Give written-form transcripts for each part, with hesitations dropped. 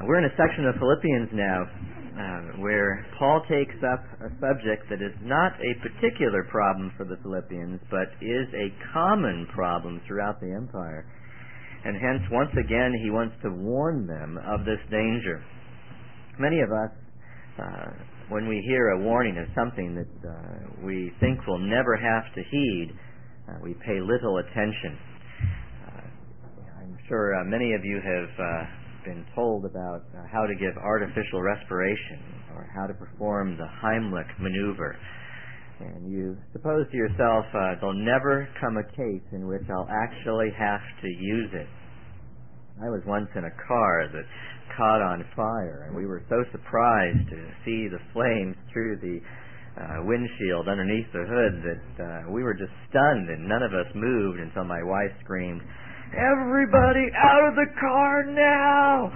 We're in a section of Philippians now where Paul takes up a subject that is not a particular problem for the Philippians, but is a common problem throughout the empire. And hence, once again, he wants to warn them of this danger. Many of us, when we hear a warning of something that we think we'll never have to heed, we pay little attention. I'm sure many of you have been told about how to give artificial respiration or how to perform the Heimlich maneuver. And you suppose to yourself, there'll never come a case in which I'll actually have to use it. I was once in a car that caught on fire, and we were so surprised to see the flames through the windshield underneath the hood that we were just stunned, and none of us moved until my wife screamed, "Everybody out of the car now!"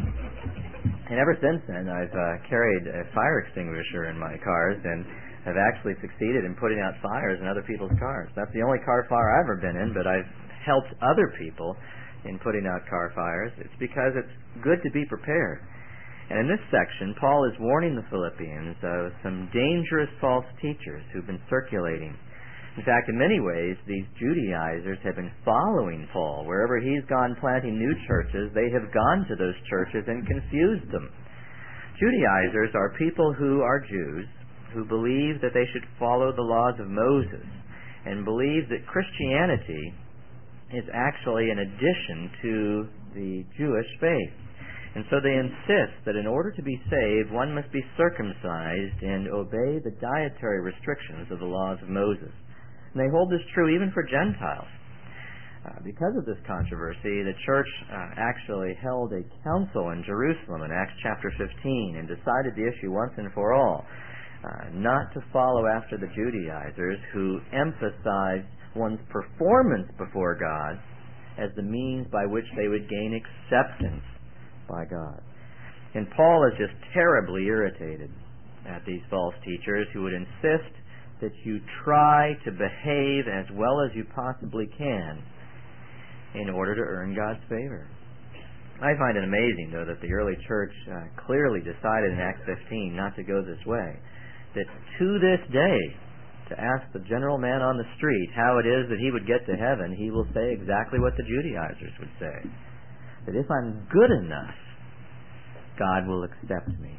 And ever since then, I've carried a fire extinguisher in my cars and have actually succeeded in putting out fires in other people's cars. That's the only car fire I've ever been in, but I've helped other people in putting out car fires. It's because it's good to be prepared. And in this section, Paul is warning the Philippians of some dangerous false teachers who've been circulating. In fact, in many ways, these Judaizers have been following Paul. Wherever he's gone planting new churches, they have gone to those churches and confused them. Judaizers are people who are Jews, who believe that they should follow the laws of Moses, and believe that Christianity is actually an addition to the Jewish faith. And so they insist that in order to be saved, one must be circumcised and obey the dietary restrictions of the laws of Moses. And they hold this true even for Gentiles. Because of this controversy, the church actually held a council in Jerusalem in Acts chapter 15 and decided the issue once and for all, not to follow after the Judaizers who emphasized one's performance before God as the means by which they would gain acceptance by God. And Paul is just terribly irritated at these false teachers who would insist that you try to behave as well as you possibly can in order to earn God's favor. I find it amazing, though, that the early church clearly decided in Acts 15 not to go this way. That to this day, to ask the general man on the street how it is that he would get to heaven, he will say exactly what the Judaizers would say. That if I'm good enough, God will accept me.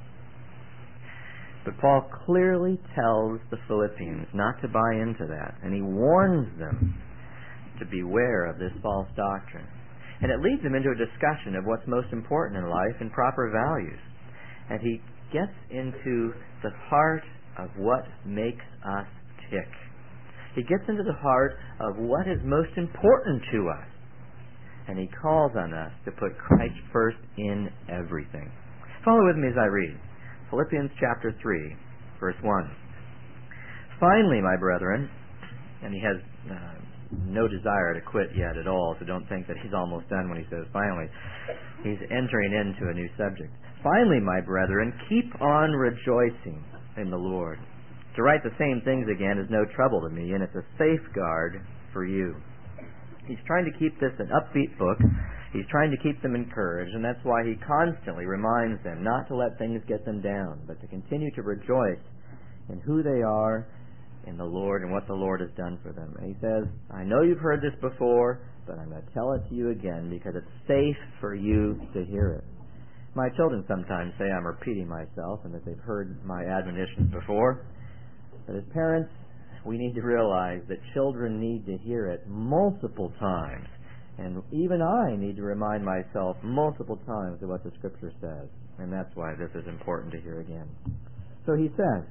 But Paul clearly tells the Philippians not to buy into that, and he warns them to beware of this false doctrine. And it leads them into a discussion of what's most important in life and proper values. And he gets into the heart of what makes us tick. He gets into the heart of what is most important to us. And he calls on us to put Christ first in everything. Follow with me as I read. Philippians chapter 3, verse 1. Finally, my brethren, and he has no desire to quit yet at all, so don't think that he's almost done when he says finally. He's entering into a new subject. Finally, my brethren, keep on rejoicing in the Lord. To write the same things again is no trouble to me, and it's a safeguard for you. He's trying to keep this an upbeat book. He's trying to keep them encouraged, and that's why he constantly reminds them not to let things get them down, but to continue to rejoice in who they are in the Lord and what the Lord has done for them. And he says, I know you've heard this before, but I'm going to tell it to you again because it's safe for you to hear it. My children sometimes say I'm repeating myself and that they've heard my admonitions before. But as parents, we need to realize that children need to hear it multiple times. And even I need to remind myself multiple times of what the Scripture says. And that's why this is important to hear again. So he says,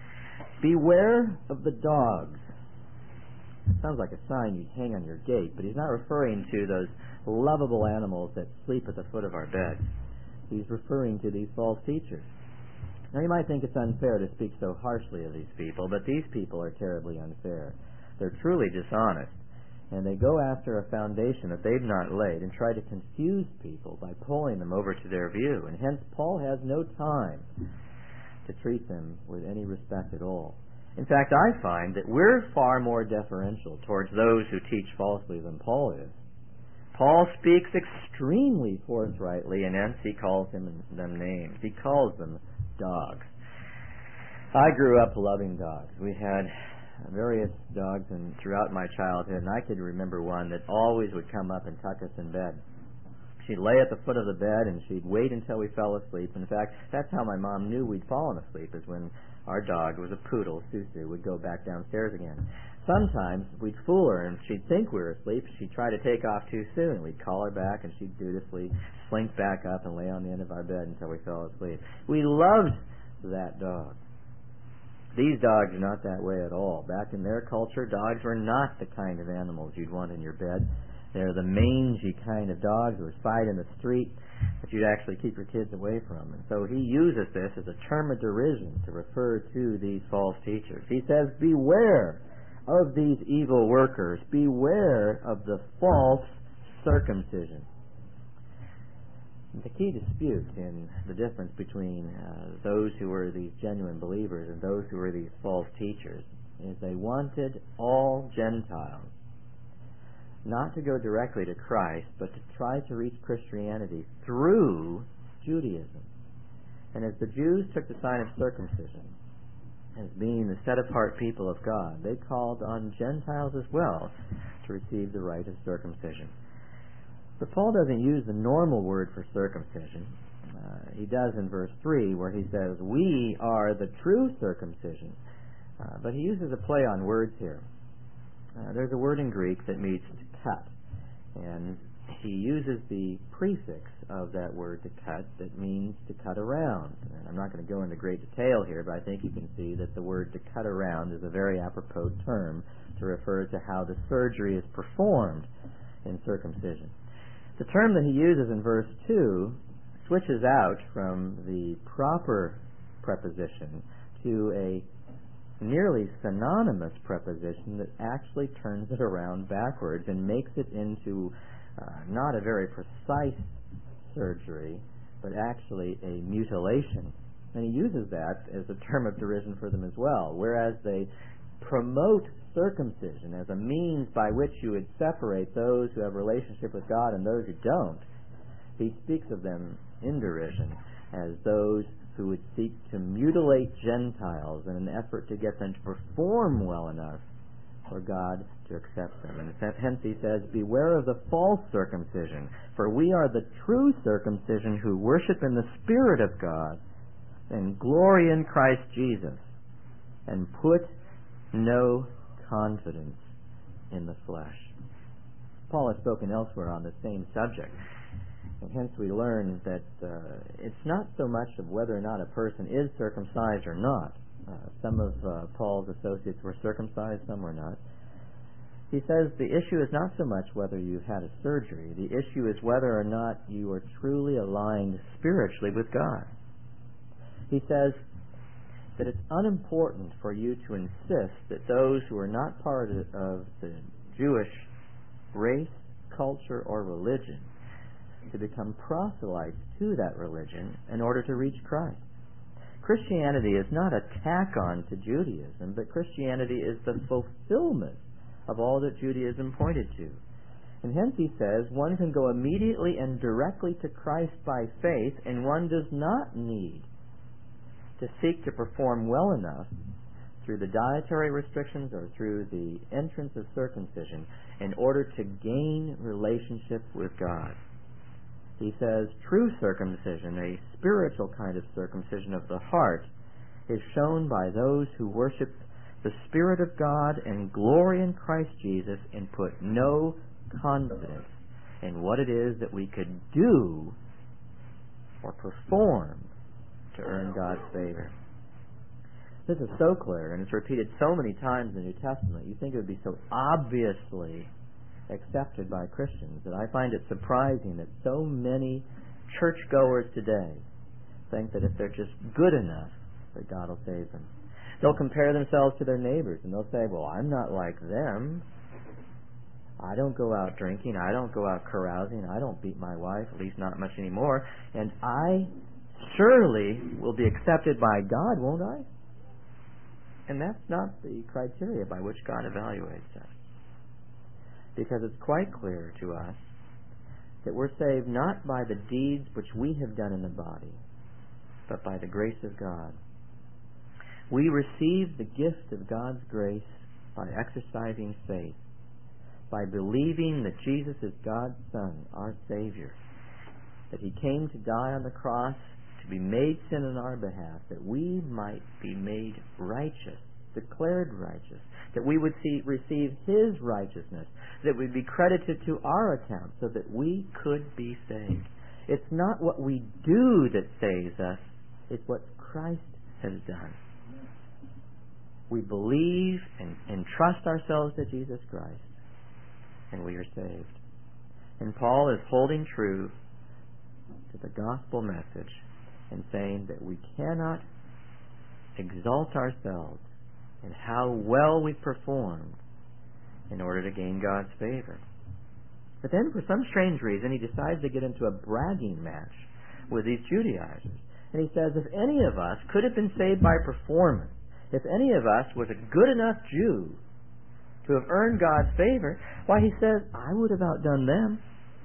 beware of the dogs. It sounds like a sign you'd hang on your gate, but he's not referring to those lovable animals that sleep at the foot of our beds. He's referring to these false teachers. Now you might think it's unfair to speak so harshly of these people, but these people are terribly unfair. They're truly dishonest. And they go after a foundation that they've not laid and try to confuse people by pulling them over to their view. And hence Paul has no time to treat them with any respect at all. In fact, I find that we're far more deferential towards those who teach falsely than Paul is. Paul speaks extremely forthrightly, and hence he calls them names. He calls them dogs. I grew up loving dogs. We had various dogs throughout my childhood, and I could remember one that always would come up and tuck us in bed. She'd lay at the foot of the bed, and she'd wait until we fell asleep. In fact, that's how my mom knew we'd fallen asleep, is when our dog, was a poodle, Susu, would go back downstairs again. Sometimes we'd fool her, and she'd think we were asleep. She'd try to take off too soon. We'd call her back, and she'd dutifully slink back up and lay on the end of our bed until we fell asleep. We loved that dog. These dogs are not that way at all. Back in their culture, dogs were not the kind of animals you'd want in your bed. They're the mangy kind of dogs who would fight in the street that you'd actually keep your kids away from. And so he uses this as a term of derision to refer to these false teachers. He says, beware of these evil workers. Beware of the false circumcision. The key dispute in the difference between those who were these genuine believers and those who were these false teachers is they wanted all Gentiles not to go directly to Christ, but to try to reach Christianity through Judaism. And as the Jews took the sign of circumcision as being the set-apart people of God, they called on Gentiles as well to receive the rite of circumcision. But Paul doesn't use the normal word for circumcision. He does in verse 3, where he says, we are the true circumcision. But he uses a play on words here. There's a word in Greek that means to cut, and he uses the prefix of that word to cut that means to cut around. And I'm not going to go into great detail here, but I think you can see that the word to cut around is a very apropos term to refer to how the surgery is performed in circumcision. The term that he uses in verse 2 switches out from the proper preposition to a nearly synonymous preposition that actually turns it around backwards and makes it into not a very precise surgery, but actually a mutilation. And he uses that as a term of derision for them as well. Whereas they promote circumcision as a means by which you would separate those who have a relationship with God and those who don't, he speaks of them in derision as those who would seek to mutilate Gentiles in an effort to get them to perform well enough for God to accept them. And hence he says, beware of the false circumcision, for we are the true circumcision who worship in the Spirit of God and glory in Christ Jesus and put no confidence in the flesh. Paul has spoken elsewhere on the same subject. And hence we learn that it's not so much of whether or not a person is circumcised or not. Some of Paul's associates were circumcised, some were not. He says the issue is not so much whether you've had a surgery. The issue is whether or not you are truly aligned spiritually with God. He says that it's unimportant for you to insist that those who are not part of the Jewish race, culture, or religion to become proselytes to that religion in order to reach Christ. Christianity is not a tack-on to Judaism, but Christianity is the fulfillment of all that Judaism pointed to. And hence he says one can go immediately and directly to Christ by faith, and one does not need to seek to perform well enough through the dietary restrictions or through the entrance of circumcision in order to gain relationship with God. He says true circumcision, a spiritual kind of circumcision of the heart, is shown by those who worship the Spirit of God and glory in Christ Jesus and put no confidence in what it is that we could do or perform to earn God's favor. This is so clear, and it's repeated so many times in the New Testament. You think it would be so obviously accepted by Christians that I find it surprising that so many churchgoers today think that if they're just good enough, that God will save them. They'll compare themselves to their neighbors, and they'll say, well, I'm not like them. I don't go out drinking. I don't go out carousing. I don't beat my wife, at least not much anymore. And I surely will be accepted by God, won't I? And that's not the criteria by which God evaluates us. Because it's quite clear to us that we're saved not by the deeds which we have done in the body, but by the grace of God. We receive the gift of God's grace by exercising faith, by believing that Jesus is God's Son, our Savior, that He came to die on the cross to be made sin on our behalf, that we might be made righteous, declared righteous, that we would receive His righteousness, that would be credited to our account so that we could be saved. It's not what we do that saves us, it's what Christ has done. We believe and entrust ourselves to Jesus Christ, and we are saved. And Paul is holding true to the gospel message and saying that we cannot exalt ourselves in how well we performed in order to gain God's favor. But then, for some strange reason, he decides to get into a bragging match with these Judaizers. And he says, if any of us could have been saved by performance, if any of us was a good enough Jew to have earned God's favor, why, he says, I would have outdone them.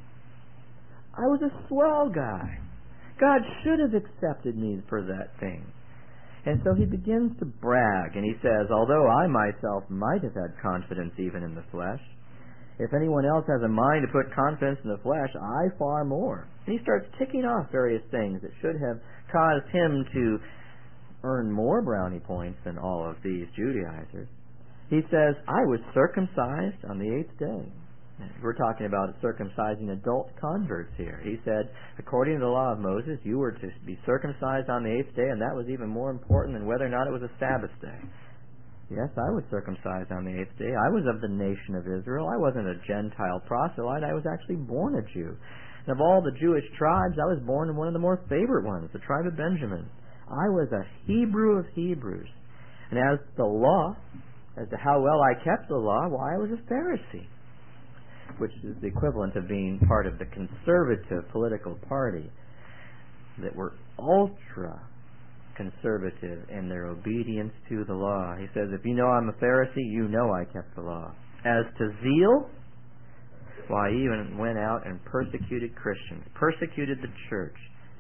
I was a swell guy. God should have accepted me for that thing. And so he begins to brag, and he says, although I myself might have had confidence even in the flesh, if anyone else has a mind to put confidence in the flesh, I far more. And he starts ticking off various things that should have caused him to earn more brownie points than all of these Judaizers. He says, I was circumcised on the 8th day. We're talking about circumcising adult converts here. He said, according to the law of Moses, you were to be circumcised on the 8th day, and that was even more important than whether or not it was a Sabbath day. Yes, I was circumcised on the 8th day. I was of the nation of Israel. I wasn't a Gentile proselyte. I was actually born a Jew. And of all the Jewish tribes, I was born in one of the more favorite ones, the tribe of Benjamin. I was a Hebrew of Hebrews. And as the law, as to how well I kept the law, why, I was a Pharisee, which is the equivalent of being part of the conservative political party that were ultra conservative in their obedience to the law. He says, if you know I'm a Pharisee, you know I kept the law. As to zeal, why, I even went out and persecuted Christians, persecuted the church.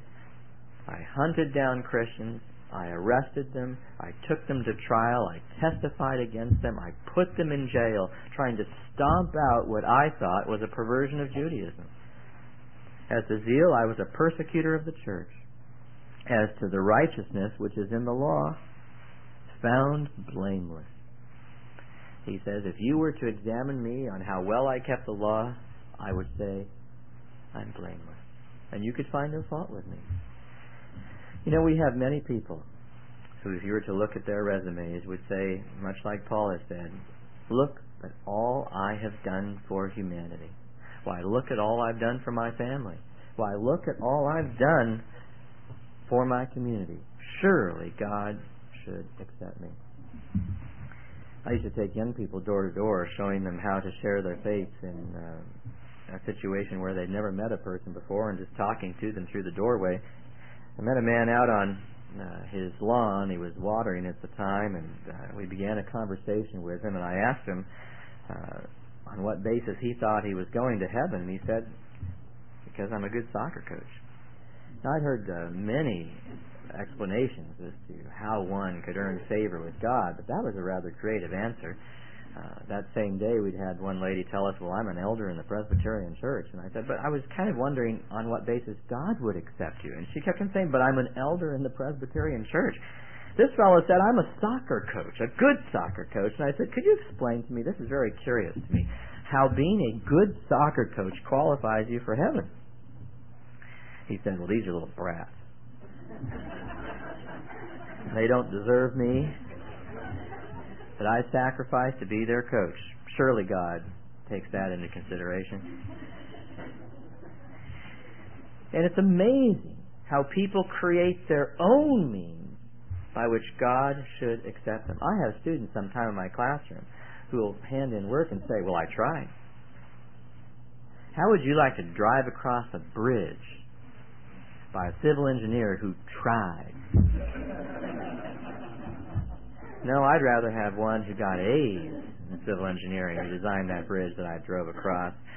I hunted down Christians, I arrested them, I took them to trial, I testified against them, I put them in jail, trying to stomp out what I thought was a perversion of Judaism. As to zeal, I was a persecutor of the church. As to the righteousness which is in the law, found blameless. He says, if you were to examine me on how well I kept the law, I would say, I'm blameless. And you could find no fault with me. You know, we have many people who, if you were to look at their resumes, would say, much like Paul has said, look at all I have done for humanity. Why, look at all I've done for my family. Why, look at all I've done for my community. Surely God should accept me. I used to take young people door to door, showing them how to share their faith in a situation where they'd never met a person before, and just talking to them through the doorway. I met a man out on his lawn. He was watering at the time, and we began a conversation with him, and I asked him on what basis he thought he was going to heaven, and he said, because I'm a good soccer coach. Now, I'd heard many explanations as to how one could earn favor with God, but that was a rather creative answer. That same day, we'd had one lady tell us, well, I'm an elder in the Presbyterian Church. And I said, but I was kind of wondering on what basis God would accept you. And she kept on saying, but I'm an elder in the Presbyterian Church. This fellow said, I'm a soccer coach, a good soccer coach. And I said, could you explain to me, this is very curious to me, how being a good soccer coach qualifies you for heaven? He said, well, these are little brats. They don't deserve me, but I sacrifice to be their coach. Surely God takes that into consideration. And it's amazing how people create their own means by which God should accept them. I have students sometime in my classroom who will hand in work and say, well, I tried. How would you like to drive across a bridge by a civil engineer who tried? No, I'd rather have one who got A's in civil engineering who designed that bridge that I drove across.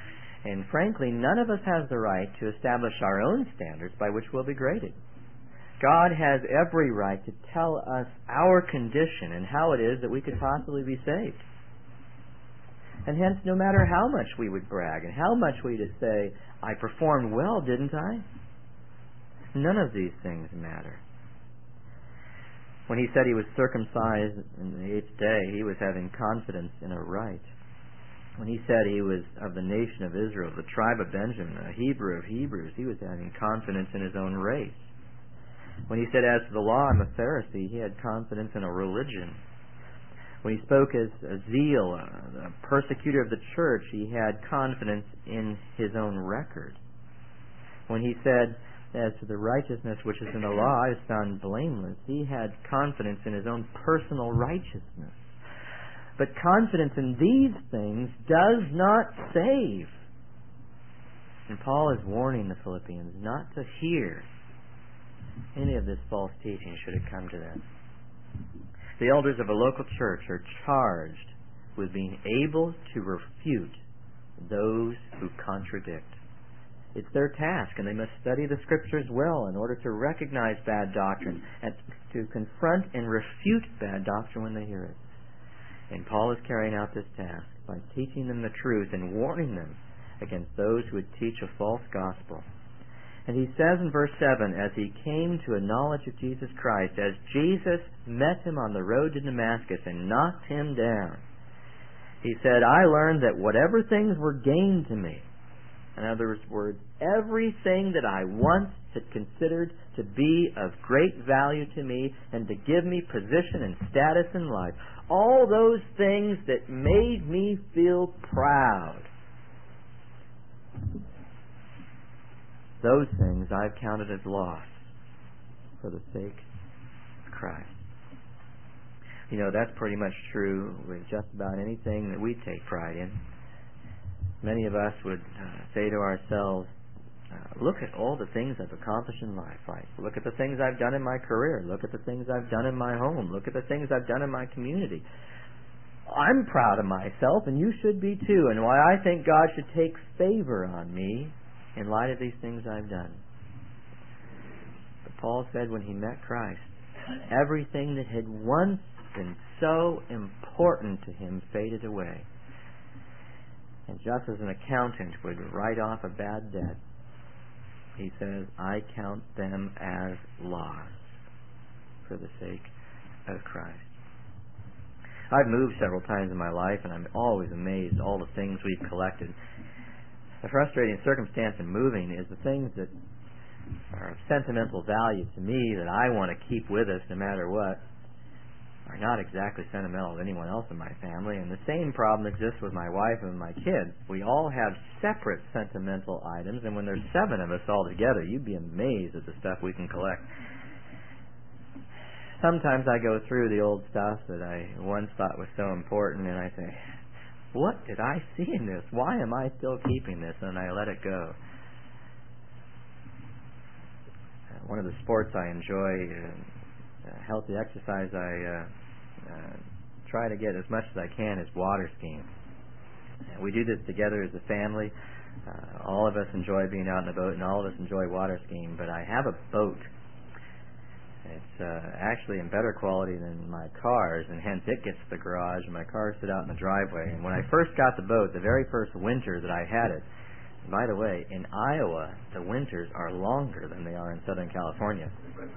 And frankly, none of us has the right to establish our own standards by which we'll be graded. God has every right to tell us our condition and how it is that we could possibly be saved. And hence, no matter how much we would brag and how much we would say, I performed well, didn't I? None of these things matter. When he said he was circumcised in the 8th day, he was having confidence in a right. When he said he was of the nation of Israel, the tribe of Benjamin, a Hebrew of Hebrews, he was having confidence in his own race. When he said, as to the law, I'm a Pharisee, he had confidence in a religion. When he spoke as a zeal, a persecutor of the church, he had confidence in his own record. When he said, as to the righteousness which is in the law, I was found blameless, he had confidence in his own personal righteousness. But confidence in these things does not save. And Paul is warning the Philippians not to hear any of this false teaching should it come to them. The elders of a local church are charged with being able to refute those who contradict. It's their task, and they must study the Scriptures well in order to recognize bad doctrine and to confront and refute bad doctrine when they hear it. And Paul is carrying out this task by teaching them the truth and warning them against those who would teach a false gospel. And he says in verse 7, as he came to a knowledge of Jesus Christ, as Jesus met him on the road to Damascus and knocked him down, he said, I learned that whatever things were gained to me, in other words, everything that I once had considered to be of great value to me and to give me position and status in life, all those things that made me feel proud, those things I've counted as loss for the sake of Christ. You know, that's pretty much true with just about anything that we take pride in. Many of us would say to ourselves, look at all the things I've accomplished in life. Like, look at the things I've done in my career. Look at the things I've done in my home. Look at the things I've done in my community. I'm proud of myself, and you should be too, and why I think God should take favor on me in light of these things I've done. But Paul said when he met Christ, everything that had once been so important to him faded away. And just as an accountant would write off a bad debt, he says, I count them as loss for the sake of Christ. I've moved several times in my life, and I'm always amazed at all the things we've collected. The frustrating circumstance in moving is the things that are of sentimental value to me that I want to keep with us no matter what are not exactly sentimental to anyone else in my family, and the same problem exists with my wife and my kids. We all have separate sentimental items, and when there's 7 of us all together, you'd be amazed at the stuff we can collect. Sometimes I go through the old stuff that I once thought was so important, and I say, what did I see in this? Why am I still keeping this? And I let it go. One of the sports I enjoy, healthy exercise I try to get as much as I can is water skiing. We do this together as a family. All of us enjoy being out in the boat, and all of us enjoy water skiing. But I have a boat. It's actually in better quality than my cars, and hence it gets to the garage, and my cars sit out in the driveway. And when I first got the boat, the very first winter that I had it, by the way, in Iowa, the winters are longer than they are in Southern California.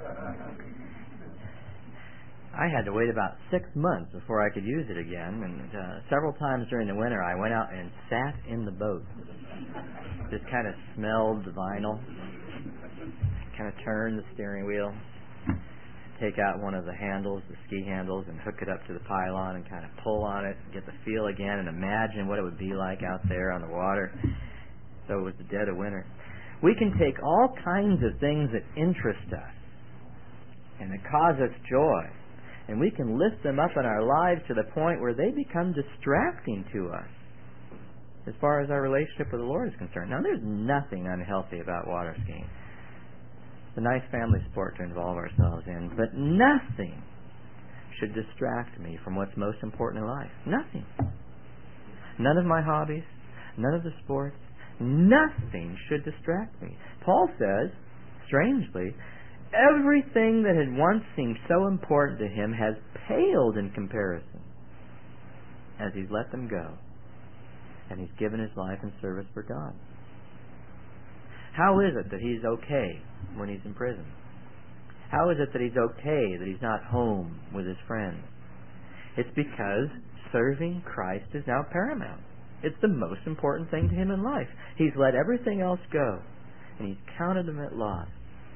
I had to wait about 6 months before I could use it again, and several times during the winter I went out and sat in the boat. Just kind of smelled the vinyl, kind of turned the steering wheel, take out one of the handles, the ski handles, and hook it up to the pylon and kind of pull on it, get the feel again, and imagine what it would be like out there on the water. So it was the dead of winter. We can take all kinds of things that interest us and that cause us joy, and we can lift them up in our lives to the point where they become distracting to us as far as our relationship with the Lord is concerned. Now, there's nothing unhealthy about water skiing. It's a nice family sport to involve ourselves in, but nothing should distract me from what's most important in life. Nothing. None of my hobbies, none of the sports, Nothing should distract me. Paul says, strangely, everything that had once seemed so important to him has paled in comparison as he's let them go and he's given his life in service for God. How is it that he's okay when he's in prison? How is it that he's okay that he's not home with his friends? It's because serving Christ is now paramount. It's the most important thing to him in life. He's let everything else go, and he's counted them at loss.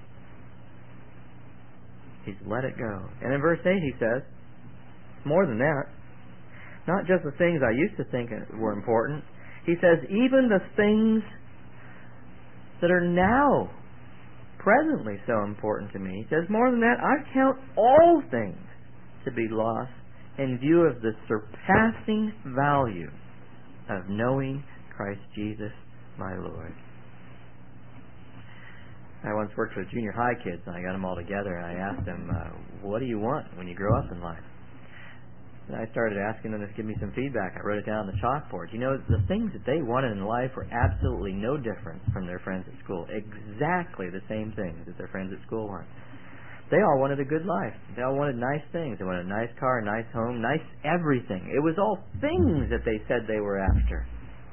He's let it go. And in verse 8 he says, more than that, not just the things I used to think were important. He says, even the things that are now presently so important to me. He says, more than that, I count all things to be lost in view of the surpassing value of knowing Christ Jesus, my Lord. I once worked with junior high kids, and I got them all together, and I asked them, what do you want when you grow up in life? And I started asking them to give me some feedback. I wrote it down on the chalkboard. You know, the things that they wanted in life were absolutely no different from their friends at school. Exactly the same things that their friends at school want. They all wanted a good life. They all wanted nice things. They wanted a nice car, a nice home, nice everything. It was all things that they said they were after.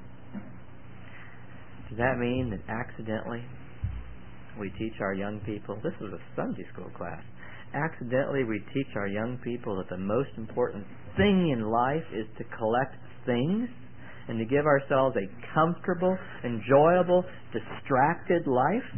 Does that mean that accidentally we teach our young people, this was a Sunday school class, accidentally we teach our young people that the most important thing in life is to collect things and to give ourselves a comfortable, enjoyable, distracted life?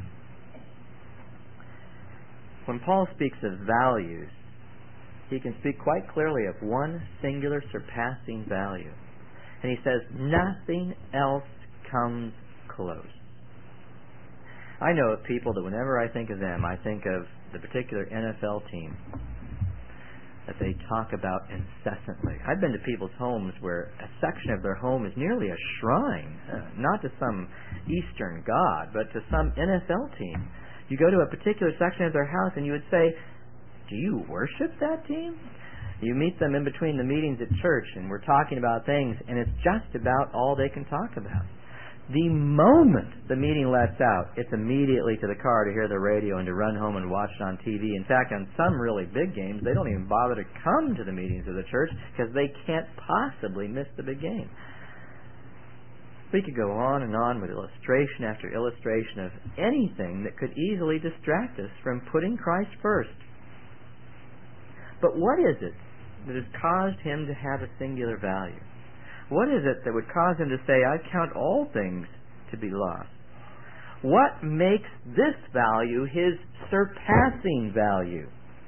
When Paul speaks of values, he can speak quite clearly of one singular surpassing value. And he says, nothing else comes close. I know of people that whenever I think of them, I think of the particular NFL team that they talk about incessantly. I've been to people's homes where a section of their home is nearly a shrine, not to some Eastern god, but to some NFL team. You go to a particular section of their house and you would say, do you worship that team? You meet them in between the meetings at church and we're talking about things, and it's just about all they can talk about. The moment the meeting lets out, it's immediately to the car to hear the radio and to run home and watch it on TV. In fact, on some really big games, they don't even bother to come to the meetings of the church because they can't possibly miss the big game. We could go on and on with illustration after illustration of anything that could easily distract us from putting Christ first. But what is it that has caused him to have a singular value? What is it that would cause him to say, I count all things to be lost? What makes this value his surpassing value?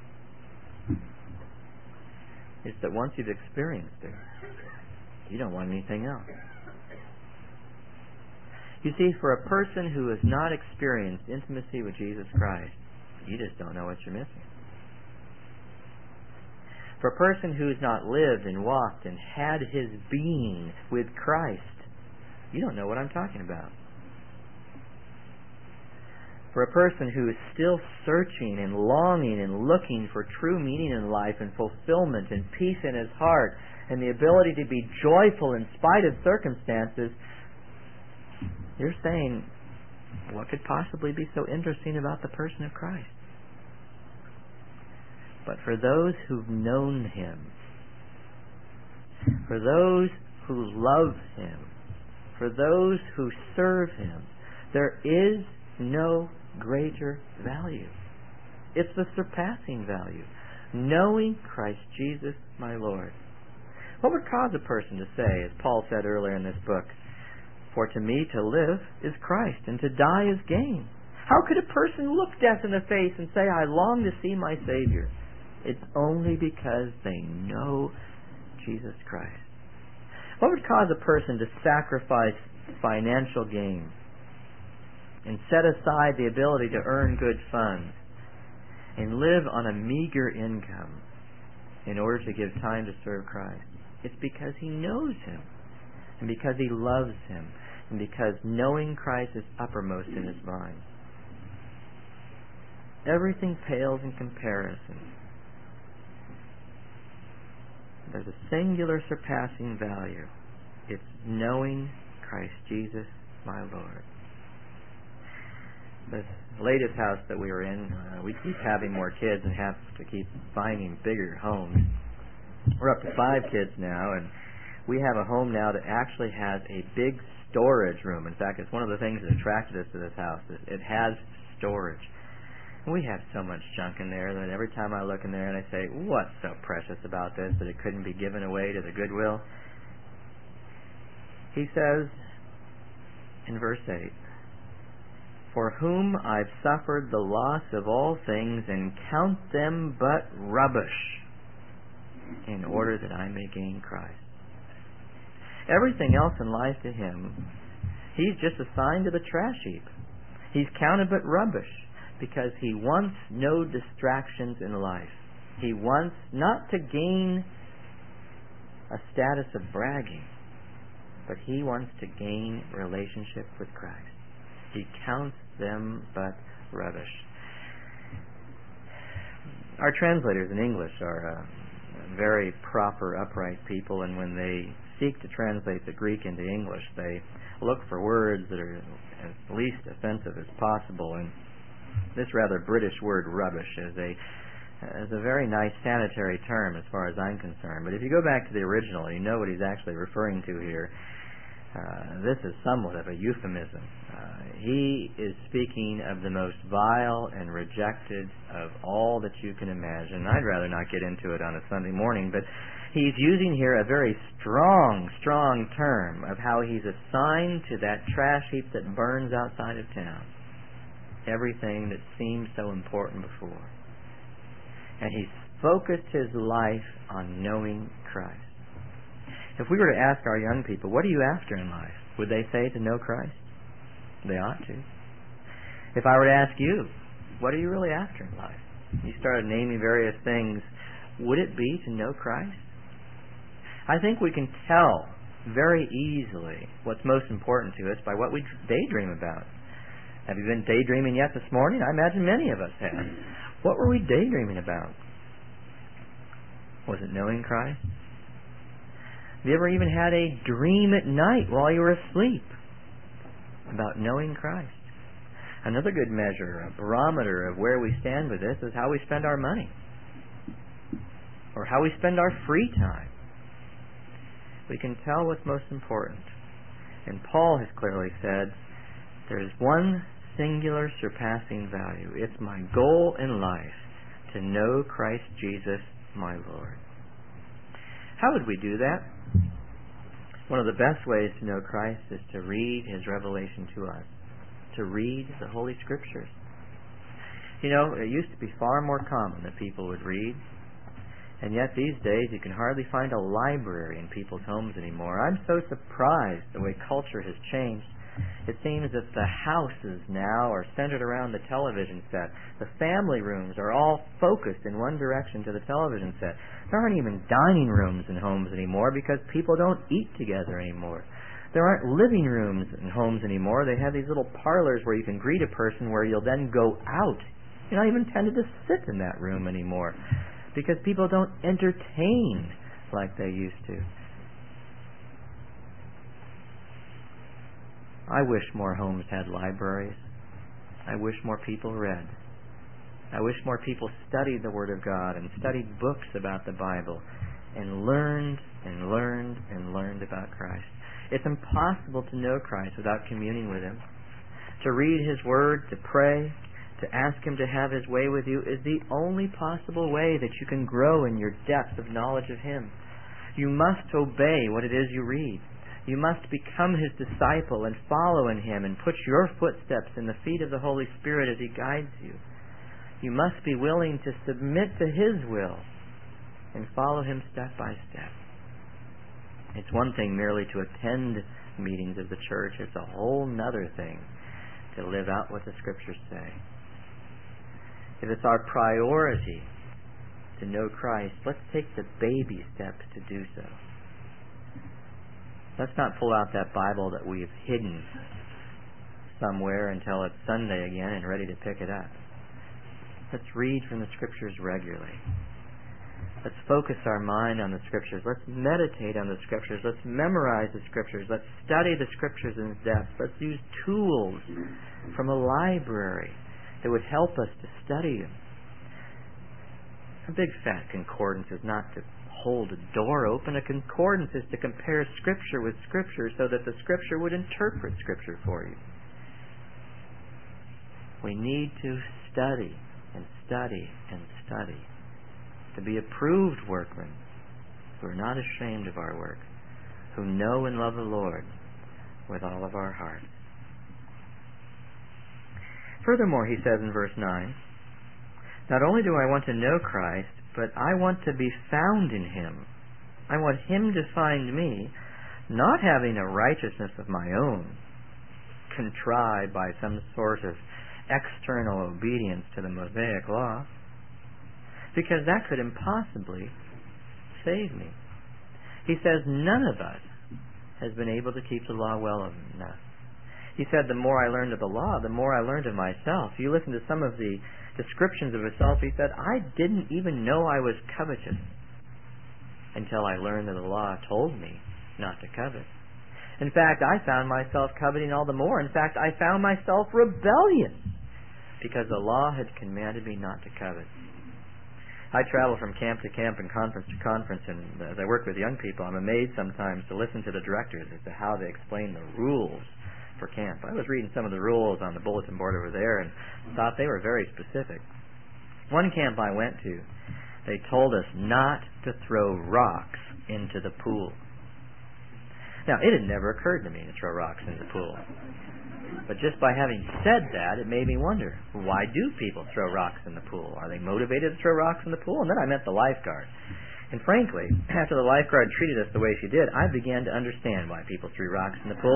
It's that once you've experienced it, you don't want anything else. You see, for a person who has not experienced intimacy with Jesus Christ, you just don't know what you're missing. For a person who has not lived and walked and had his being with Christ, you don't know what I'm talking about. For a person who is still searching and longing and looking for true meaning in life and fulfillment and peace in his heart and the ability to be joyful in spite of circumstances, you're saying, what could possibly be so interesting about the person of Christ? But for those who've known him, for those who love him, for those who serve him, there is no greater value. It's the surpassing value. Knowing Christ Jesus, my Lord. What would cause a person to say, as Paul said earlier in this book, for to me to live is Christ, and to die is gain? How could a person look death in the face and say, I long to see my Savior? It's only because they know Jesus Christ. What would cause a person to sacrifice financial gain and set aside the ability to earn good funds and live on a meager income in order to give time to serve Christ? It's because he knows him, and because he loves him, and because knowing Christ is uppermost in his mind. Everything pales in comparison. There's a singular surpassing value. It's knowing Christ Jesus, my Lord. This latest house that we were in, we keep having more kids and have to keep finding bigger homes. We're up to 5 kids now, and we have a home now that actually has a big storage room. In fact, it's one of the things that attracted us to this house. It has storage. We have so much junk in there that every time I look in there and I say, what's so precious about this that it couldn't be given away to the Goodwill? He says in verse 8, for whom I've suffered the loss of all things and count them but rubbish, in order that I may gain Christ. Everything else in life to him, he's just assigned to the trash heap. He's counted but rubbish because he wants no distractions in life. He wants not to gain a status of bragging, but he wants to gain relationship with Christ. He counts them but rubbish. Our translators in English are very proper, upright people, and when they seek to translate the Greek into English, they look for words that are as least offensive as possible. And this rather British word rubbish is a very nice sanitary term as far as I'm concerned. But if you go back to the original, you know what he's actually referring to here. This is somewhat of a euphemism. He is speaking of the most vile and rejected of all that you can imagine. I'd rather not get into it on a Sunday morning, but he's using here a very strong term of how he's assigned to that trash heap that burns outside of town everything that seemed so important before. And he's focused his life on knowing Christ. If we were to ask our young people, what are you after in life? Would they say to know Christ? They ought to. If I were to ask you, what are you really after in life? You started naming various things. Would it be to know Christ? I think we can tell very easily what's most important to us by what we daydream about. Have you been daydreaming yet this morning? I imagine many of us have. What were we daydreaming about? Was it knowing Christ? Have you ever even had a dream at night while you were asleep about knowing Christ? Another good measure, a barometer of where we stand with this, is how we spend our money or how we spend our free time. We can tell what's most important. And Paul has clearly said, there's one singular surpassing value. It's my goal in life to know Christ Jesus, my Lord. How would we do that? One of the best ways to know Christ is to read His revelation to us, to read the Holy Scriptures. You know, it used to be far more common that people would read, and yet these days you can hardly find a library in people's homes anymore. I'm so surprised the way culture has changed. It seems that the houses now are centered around the television set. The family rooms are all focused in one direction to the television set. There aren't even dining rooms in homes anymore because people don't eat together anymore. There aren't living rooms in homes anymore. They have these little parlors where you can greet a person where you'll then go out. You're not even tempted to sit in that room anymore because people don't entertain like they used to. I wish more homes had libraries. I wish more people read. I wish more people studied the Word of God and studied books about the Bible and learned about Christ. It's impossible to know Christ without communing with Him. To read His Word, to pray, to ask Him to have His way with you is the only possible way that you can grow in your depth of knowledge of Him. You must obey what it is you read. You must become His disciple and follow in Him and put your footsteps in the feet of the Holy Spirit as He guides you. You must be willing to submit to His will and follow Him step by step. It's one thing merely to attend meetings of the church. It's a whole nother thing to live out what the Scriptures say. If it's our priority to know Christ, let's take the baby steps to do so. Let's not pull out that Bible that we've hidden somewhere until it's Sunday again and ready to pick it up. Let's read from the Scriptures regularly. Let's focus our mind on the Scriptures. Let's meditate on the Scriptures. Let's memorize the Scriptures. Let's study the Scriptures in depth. Let's use tools from a library that would help us to study them. A big fat concordance is not to hold a door open. A concordance is to compare Scripture with Scripture so that the Scripture would interpret Scripture for you. We need to study and study and study to be approved workmen who are not ashamed of our work, who know and love the Lord with all of our hearts. Furthermore, he says in verse 9, not only do I want to know Christ, but I want to be found in Him. I want Him to find me, not having a righteousness of my own, contrived by some sort of external obedience to the Mosaic law, because that could impossibly save me. He says none of us has been able to keep the law well enough. He said the more I learned of the law, the more I learned of myself. You listen to some of the descriptions of himself. He said, I didn't even know I was covetous until I learned that the law told me not to covet. In fact, I found myself coveting all the more. In fact, I found myself rebellious because the law had commanded me not to covet. I travel from camp to camp and conference to conference, and as I work with young people, I'm amazed sometimes to listen to the directors as to how they explain the rules for camp. I was reading some of the rules on the bulletin board over there and thought they were very specific. One camp I went to, they told us not to throw rocks into the pool. Now, it had never occurred to me to throw rocks into the pool. But just by having said that, it made me wonder, why do people throw rocks in the pool? Are they motivated to throw rocks in the pool? And then I met the lifeguard. And frankly, after the lifeguard treated us the way she did, I began to understand why people threw rocks in the pool.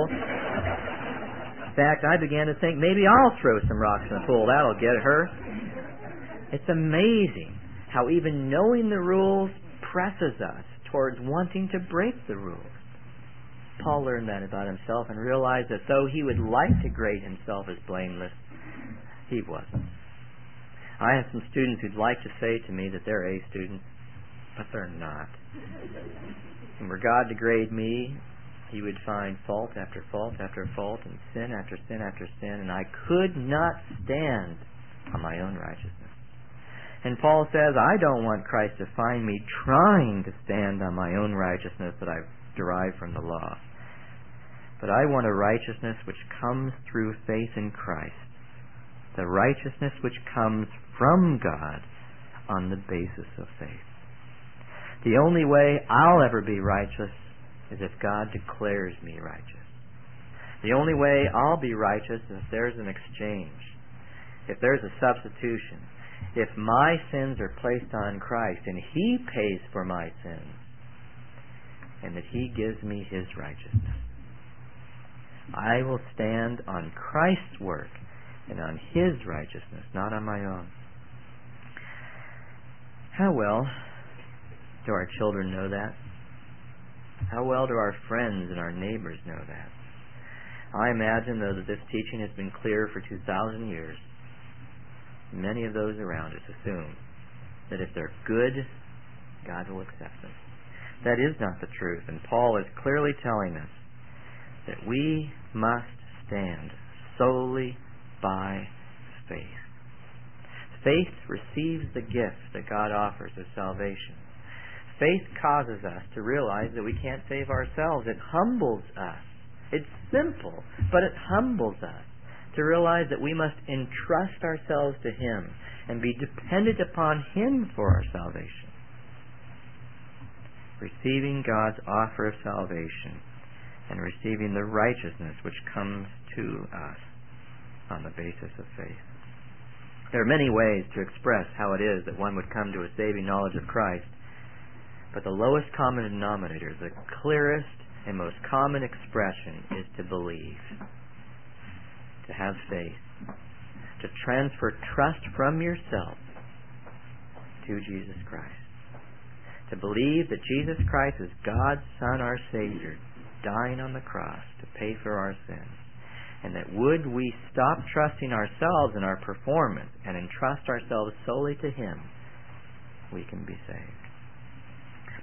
In fact, I began to think, maybe I'll throw some rocks in the pool. That'll get her. It's amazing how even knowing the rules presses us towards wanting to break the rules. Paul learned that about himself and realized that though he would like to grade himself as blameless, he wasn't. I have some students who'd like to say to me that they're A students, but they're not. And were God to grade me, He would find fault after fault after fault and sin after sin after sin, and I could not stand on my own righteousness. And Paul says, I don't want Christ to find me trying to stand on my own righteousness that I've derived from the law. But I want a righteousness which comes through faith in Christ, the righteousness which comes from God on the basis of faith. The only way I'll ever be righteous is if God declares me righteous. The only way I'll be righteous is if there's an exchange, if there's a substitution, if my sins are placed on Christ and He pays for my sins, and that He gives me His righteousness. I will stand on Christ's work and on His righteousness, not on my own. How well do our children know that? How well do our friends and our neighbors know that? I imagine, though, that this teaching has been clear for 2,000 years. Many of those around us assume that if they're good, God will accept them. That is not the truth, and Paul is clearly telling us that we must stand solely by faith. Faith receives the gift that God offers of salvation. Faith causes us to realize that we can't save ourselves. It humbles us. It's simple, but it humbles us to realize that we must entrust ourselves to Him and be dependent upon Him for our salvation. Receiving God's offer of salvation and receiving the righteousness which comes to us on the basis of faith. There are many ways to express how it is that one would come to a saving knowledge of Christ, but the lowest common denominator, the clearest and most common expression, is to believe, to have faith, to transfer trust from yourself to Jesus Christ. To believe that Jesus Christ is God's Son, our Savior, dying on the cross to pay for our sins. And that would we stop trusting ourselves in our performance and entrust ourselves solely to Him, we can be saved.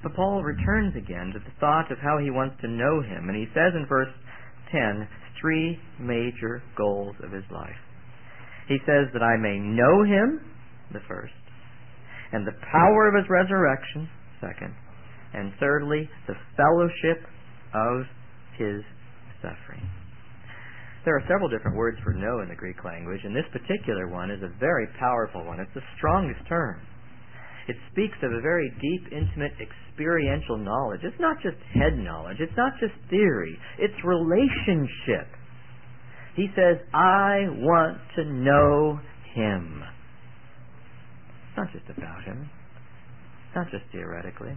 But Paul returns again to the thought of how he wants to know him, and he says in verse 10, 3 major goals of his life. He says that I may know him, the first, and the power of his resurrection, second, and thirdly, the fellowship of his suffering. There are several different words for know in the Greek language, and this particular one is a very powerful one. It's the strongest term. It speaks of a very deep, intimate, experiential knowledge. It's not just head knowledge. It's not just theory. It's relationship. He says, I want to know him. It's not just about him. It's not just theoretically.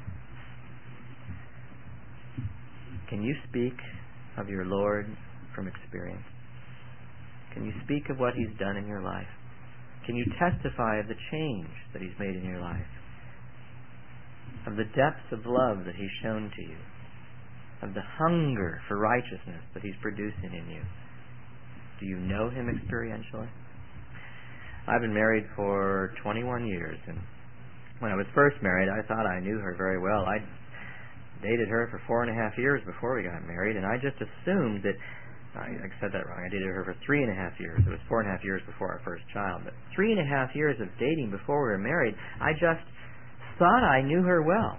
Can you speak of your Lord from experience? Can you speak of what he's done in your life? Can you testify of the change that he's made in your life? Of the depths of love that he's shown to you? Of the hunger for righteousness that he's producing in you? Do you know him experientially? I've been married for 21 years, and when I was first married, I thought I knew her very well. I dated her for 4.5 years before we got married, and I just assumed that I said that wrong. I dated her for 3.5 years. It was 4.5 years before our first child. But 3.5 years of dating before we were married, I just thought I knew her well.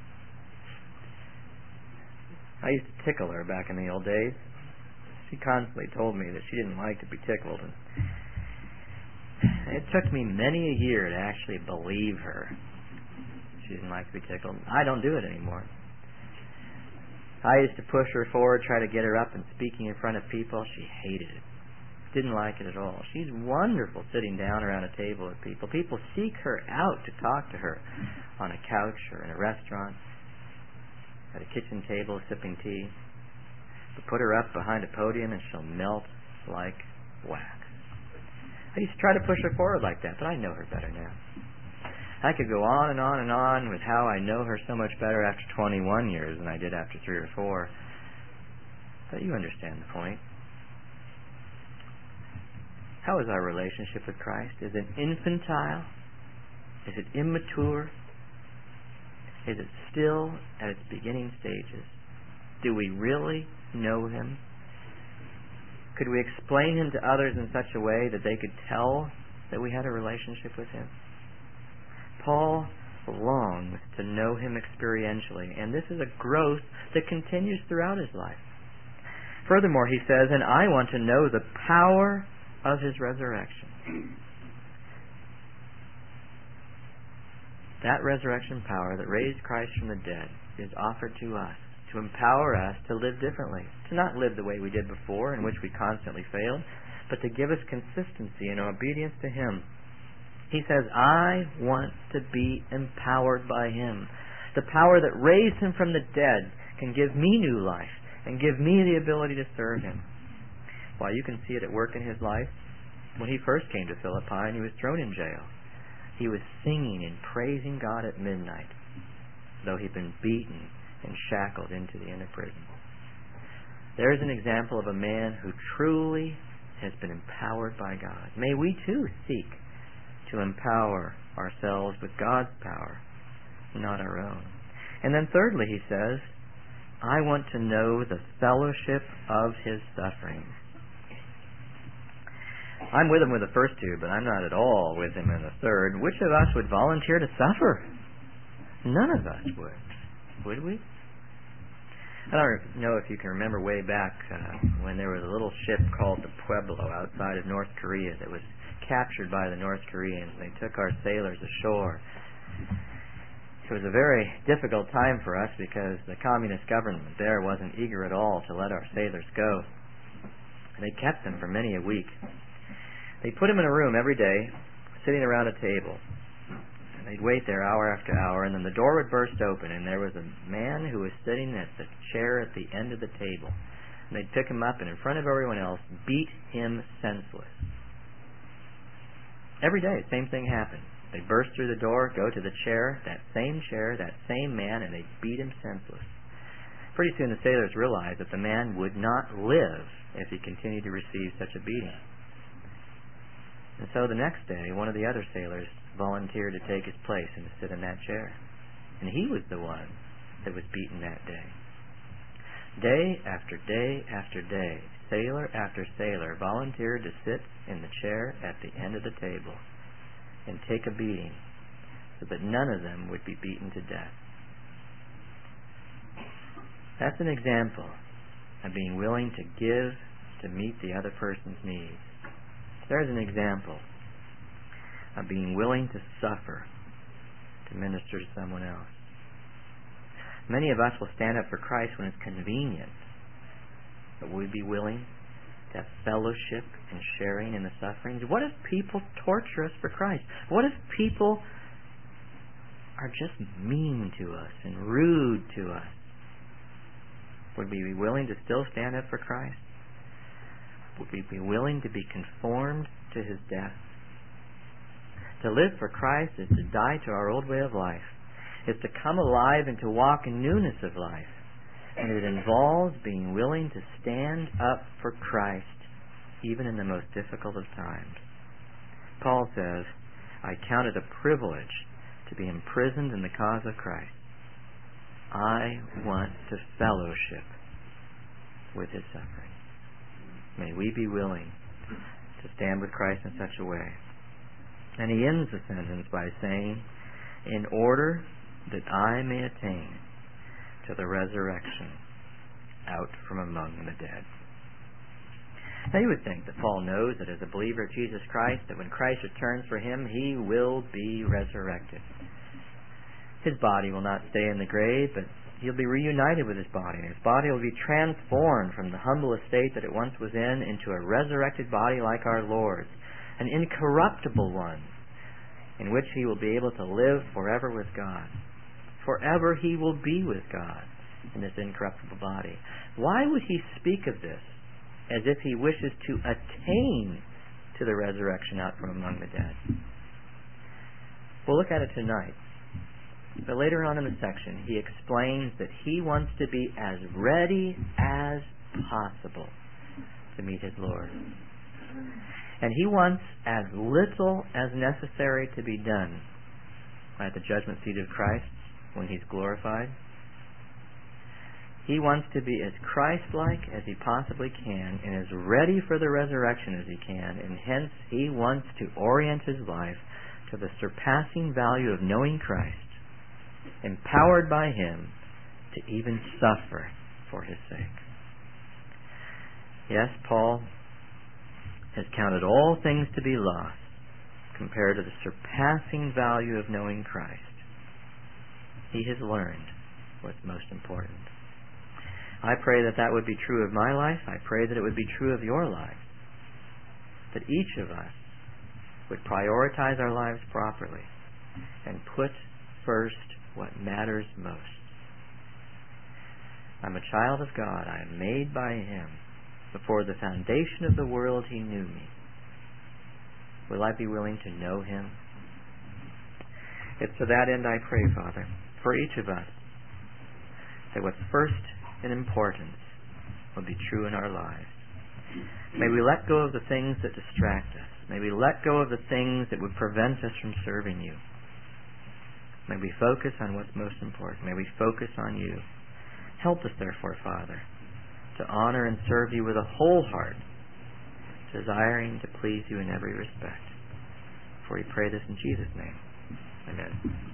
I used to tickle her back in the old days. She constantly told me that she didn't like to be tickled. And it took me many a year to actually believe her. She didn't like to be tickled. I don't do it anymore. I used to push her forward, try to get her up and speaking in front of people. She hated it. Didn't like it at all. She's wonderful sitting down around a table with people. People seek her out to talk to her on a couch or in a restaurant, at a kitchen table sipping tea. But put her up behind a podium and she'll melt like wax. I used to try to push her forward like that, but I know her better now. I could go on and on and on with how I know her so much better after 21 years than I did after 3 or 4. But you understand the point. How is our relationship with Christ? Is it infantile? Is it immature? Is it still at its beginning stages? Do we really know him? Could we explain him to others in such a way that they could tell that we had a relationship with him? Paul longs to know him experientially, and this is a growth that continues throughout his life. Furthermore, he says, and I want to know the power of his resurrection. That resurrection power that raised Christ from the dead is offered to us to empower us to live differently, to not live the way we did before, in which we constantly failed, but to give us consistency in obedience to him. He says, I want to be empowered by him. The power that raised him from the dead can give me new life and give me the ability to serve him. Why, you can see it at work in his life. When he first came to Philippi and he was thrown in jail, he was singing and praising God at midnight, though he'd been beaten and shackled into the inner prison. There's an example of a man who truly has been empowered by God. May we too seek to empower ourselves with God's power, not our own. And then thirdly, he says, I want to know the fellowship of his sufferings. I'm with him with the first two, but I'm not at all with him in the third. Which of us would volunteer to suffer? None of us would we? I don't know if you can remember way back when there was a little ship called the Pueblo outside of North Korea that was captured by the North Koreans. They took our sailors ashore. It was a very difficult time for us because the communist government there wasn't eager at all to let our sailors go. They kept them for many a week. They put them in a room every day, sitting around a table. And they'd wait there hour after hour, and then the door would burst open, and there was a man who was sitting at the chair at the end of the table. And they'd pick him up, and in front of everyone else, beat him senseless. Every day, same thing happened. They'd burst through the door, go to the chair, that same man, and they'd beat him senseless. Pretty soon the sailors realized that the man would not live if he continued to receive such a beating. And so the next day, one of the other sailors volunteered to take his place and to sit in that chair. And he was the one that was beaten that day. Day after day after day, sailor after sailor volunteered to sit in the chair at the end of the table and take a beating so that none of them would be beaten to death. That's an example of being willing to give to meet the other person's needs. There's an example of being willing to suffer to minister to someone else. Many of us will stand up for Christ when it's convenient, but will we be willing to have fellowship and sharing in the sufferings? What if people torture us for Christ? What if people are just mean to us and rude to us? Would we be willing to still stand up for Christ? Would we be willing to be conformed to His death? To live for Christ is to die to our old way of life. It's to come alive and to walk in newness of life. And it involves being willing to stand up for Christ even in the most difficult of times. Paul says, I count it a privilege to be imprisoned in the cause of Christ. I want to fellowship with His suffering. May we be willing to stand with Christ in such a way. And he ends the sentence by saying, in order that I may attain to the resurrection out from among the dead. Now you would think that Paul knows that as a believer of Jesus Christ, that when Christ returns for him, he will be resurrected. His body will not stay in the grave, but he'll be reunited with his body. And his body will be transformed from the humble estate that it once was in into a resurrected body like our Lord's, an incorruptible one, in which he will be able to live forever with God. Forever he will be with God in this incorruptible body. Why would he speak of this as if he wishes to attain to the resurrection out from among the dead? We'll look at it tonight. But later on in the section, he explains that he wants to be as ready as possible to meet his Lord. And he wants as little as necessary to be done at the judgment seat of Christ when he's glorified. He wants to be as Christ-like as he possibly can and as ready for the resurrection as he can, and hence he wants to orient his life to the surpassing value of knowing Christ, empowered by him to even suffer for his sake. Yes, Paul has counted all things to be lost compared to the surpassing value of knowing Christ. He has learned what's most important. I pray that that would be true of my life. I pray that it would be true of your life. That each of us would prioritize our lives properly and put first what matters most. I'm a child of God. I am made by Him. Before the foundation of the world, He knew me. Will I be willing to know Him? It's to that end I pray, Father, for each of us, that what's first in importance will be true in our lives. May we let go of the things that distract us. May we let go of the things that would prevent us from serving You. May we focus on what's most important. May we focus on You. Help us, therefore, Father, to honor and serve You with a whole heart, desiring to please You in every respect. For we pray this in Jesus' name. Amen.